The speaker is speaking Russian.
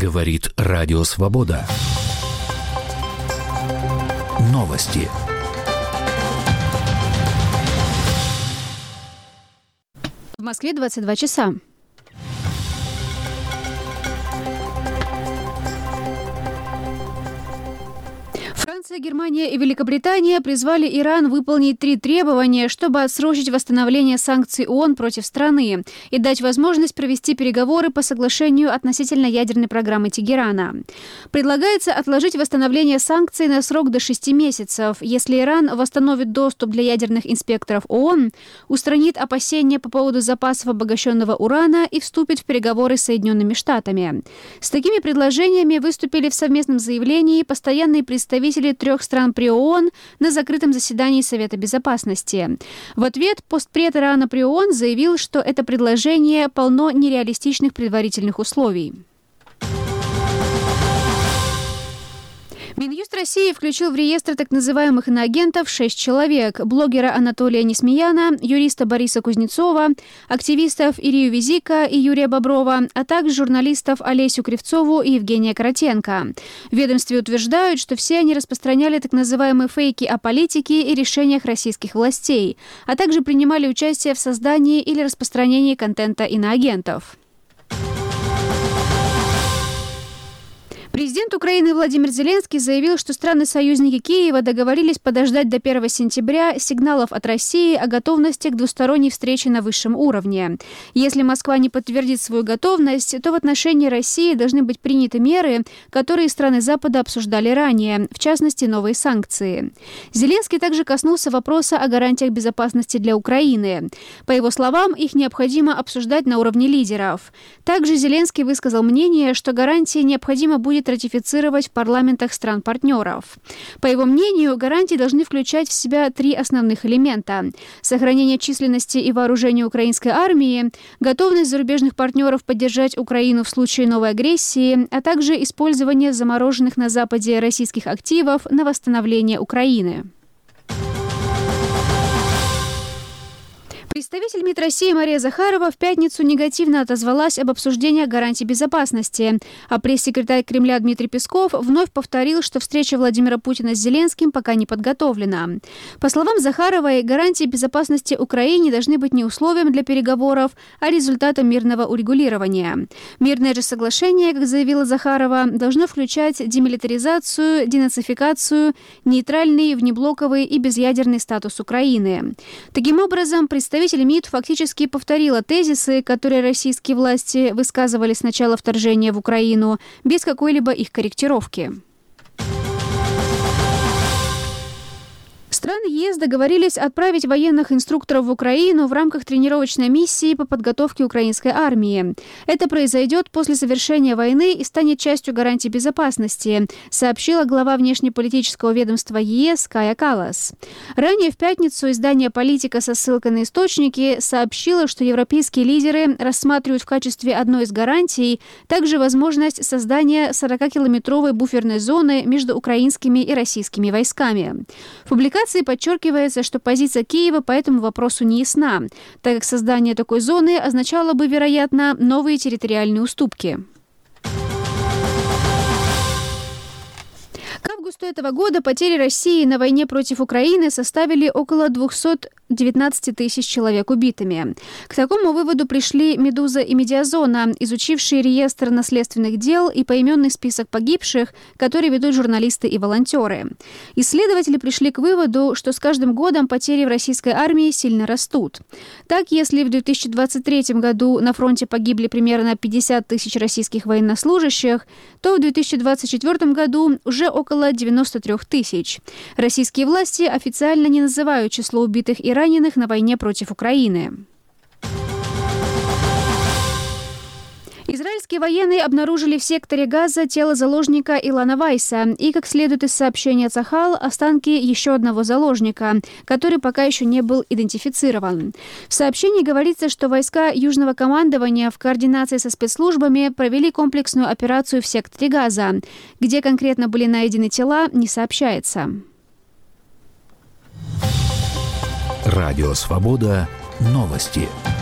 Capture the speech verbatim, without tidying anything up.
Говорит Радио Свобода. Новости. В Москве двадцать два часа. Франция, Германия и Великобритания призвали Иран выполнить три требования, чтобы отсрочить восстановление санкций ООН против страны и дать возможность провести переговоры по соглашению относительно ядерной программы Тегерана. Предлагается отложить восстановление санкций на срок до шести месяцев, если Иран восстановит доступ для ядерных инспекторов ООН, устранит опасения по поводу запасов обогащенного урана и вступит в переговоры с Соединенными Штатами. С такими предложениями выступили в совместном заявлении постоянные представители трех стран при ООН на закрытом заседании Совета Безопасности. В ответ постпред Ирана при ООН заявил, что это предложение полно нереалистичных предварительных условий. Минюст России включил в реестр так называемых иноагентов шесть человек: блогера Анатолия Несмеяна, юриста Бориса Кузнецова, активистов Ирию Визика и Юрия Боброва, а также журналистов Олесю Кривцову и Евгения Коротенко. В ведомстве утверждают, что все они распространяли так называемые фейки о политике и решениях российских властей, а также принимали участие в создании или распространении контента иноагентов. Президент Украины Владимир Зеленский заявил, что страны-союзники Киева договорились подождать до первого сентября сигналов от России о готовности к двусторонней встрече на высшем уровне. Если Москва не подтвердит свою готовность, то в отношении России должны быть приняты меры, которые страны Запада обсуждали ранее, в частности, новые санкции. Зеленский также коснулся вопроса о гарантиях безопасности для Украины. По его словам, их необходимо обсуждать на уровне лидеров. Также Зеленский высказал мнение, что гарантии необходимо будет ратифицировать в парламентах стран-партнеров. По его мнению, гарантии должны включать в себя три основных элемента: сохранение численности и вооружения украинской армии, готовность зарубежных партнеров поддержать Украину в случае новой агрессии, а также использование замороженных на Западе российских активов на восстановление Украины. Представитель МИД России Мария Захарова в пятницу негативно отозвалась об обсуждении гарантий безопасности, а пресс-секретарь Кремля Дмитрий Песков вновь повторил, что встреча Владимира Путина с Зеленским пока не подготовлена. По словам Захаровой, гарантии безопасности Украине должны быть не условием для переговоров, а результатом мирного урегулирования. Мирное же соглашение, как заявила Захарова, должно включать демилитаризацию, денацификацию, нейтральный, внеблоковый и безъядерный статус Украины. Таким образом, представитель Представитель МИД фактически повторила тезисы, которые российские власти высказывали с начала вторжения в Украину, без какой-либо их корректировки. Страны ЕС договорились отправить военных инструкторов в Украину в рамках тренировочной миссии по подготовке украинской армии. Это произойдет после завершения войны и станет частью гарантий безопасности, сообщила глава внешнеполитического ведомства ЕС Кая Каллас. Ранее в пятницу издание «Политика» со ссылкой на источники сообщило, что европейские лидеры рассматривают в качестве одной из гарантий также возможность создания сорокакилометровой буферной зоны между украинскими и российскими войсками. В публикации подчеркивается, что позиция Киева по этому вопросу не ясна, так как создание такой зоны означало бы, вероятно, новые территориальные уступки. К августу этого года потери России на войне против Украины составили около двухсот девятнадцати тысяч человек убитыми. К такому выводу пришли «Медуза» и «Медиазона», изучившие реестр наследственных дел и поименный список погибших, которые ведут журналисты и волонтеры. Исследователи пришли к выводу, что с каждым годом потери в российской армии сильно растут. Так, если в две тысячи двадцать третьем году на фронте погибли примерно пятьдесят тысяч российских военнослужащих, то в две тысячи двадцать четвёртом году уже около девяноста трёх тысяч. Российские власти официально не называют число убитых и раненых на войне против Украины. Израильские военные обнаружили в секторе Газа тело заложника Илана Вайса и, как следует из сообщения Цахал, останки еще одного заложника, который пока еще не был идентифицирован. В сообщении говорится, что войска Южного командования в координации со спецслужбами провели комплексную операцию в секторе Газа. Где конкретно были найдены тела, не сообщается. Радио Свобода. Новости.